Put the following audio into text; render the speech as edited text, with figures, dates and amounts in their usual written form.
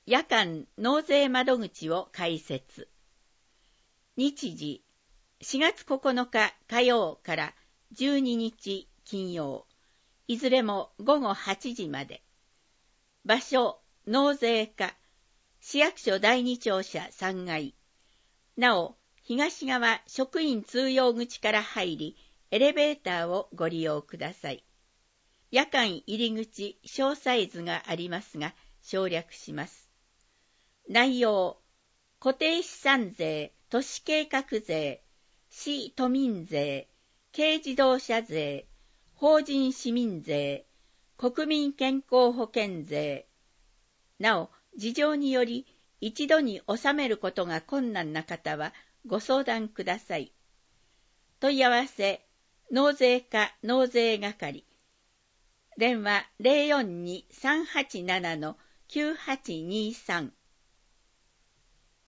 夜間納税窓口を開設。日時、4月9日火曜から12日金曜、いずれも午後8時まで。場所、納税課、市役所第二庁舎3階。なお、東側職員通用口から入り、エレベーターをご利用ください。夜間入り口詳細図がありますが、省略します。内容、固定資産税、都市計画税、市都民税、軽自動車税、法人市民税、国民健康保険税。なお、事情により一度に納めることが困難な方はご相談ください。問い合わせ、納税課納税係。電話 042-387-9823